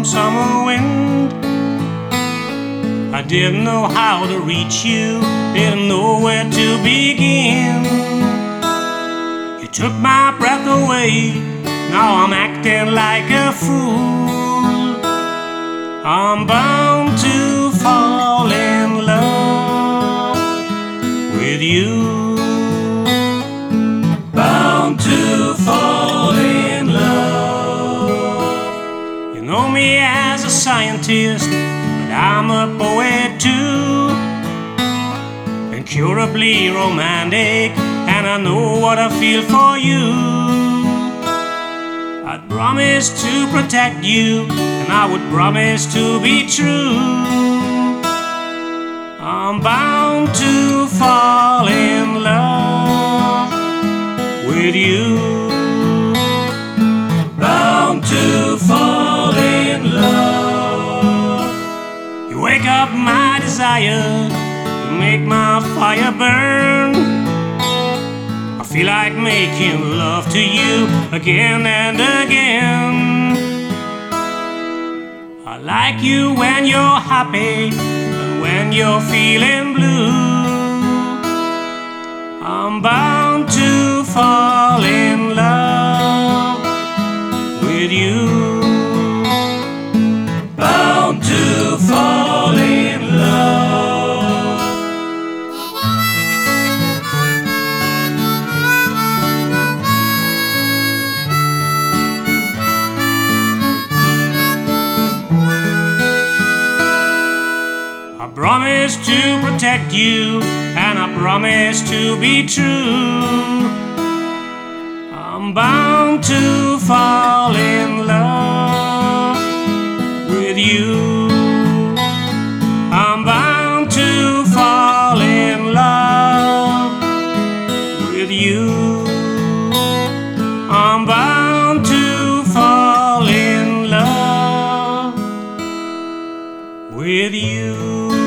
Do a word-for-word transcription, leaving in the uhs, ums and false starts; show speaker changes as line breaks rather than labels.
summer wind. I didn't know how to reach you, didn't know where to begin. You took my breath away, now I'm acting like a fool. I'm bound to fall in love with you. Bound to fall in love. You know me as a scientist, but I'm a poet too. Incurably romantic, and I know what I feel for you. I'd promise to protect you, and I would promise to be true. I'm bound to fall in love with you. Bound to fall in love. You wake up my desire, you make my fire burn. I feel like making love to you again and again. I like you when you're happy and when you're feeling blue. I'm bound to fall in love with you. Bound to fall in love. I promise to protect you, and I promise to be true. I'm bound to fall in love with you. I'm bound to fall in love with you. I'm bound to fall in love with you.